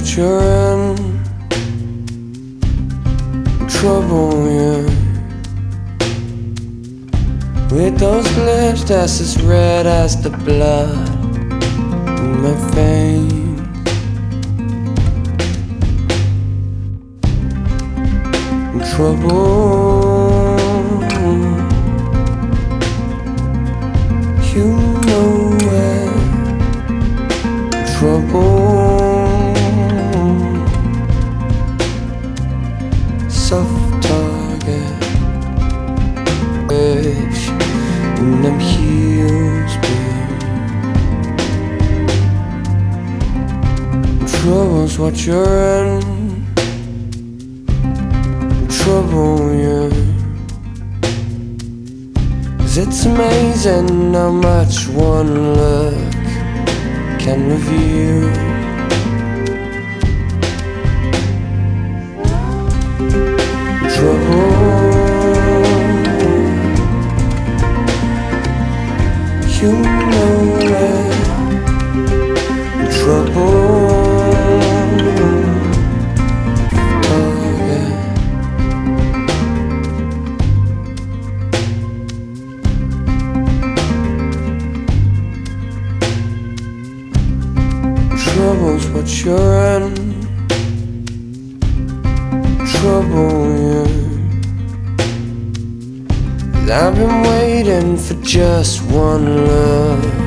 what you're in. Trouble, yeah. With those lips that's as red as the blood in my veins. Trouble, you know where. Trouble, soft target, edge in them heels, babe. Trouble's what you're in. Trouble, yeah. 'Cause it's amazing how much one look can reveal. Trouble, you know it. Trouble, trouble's what you're in. Trouble, yeah. 'Cause I've been waiting for just one look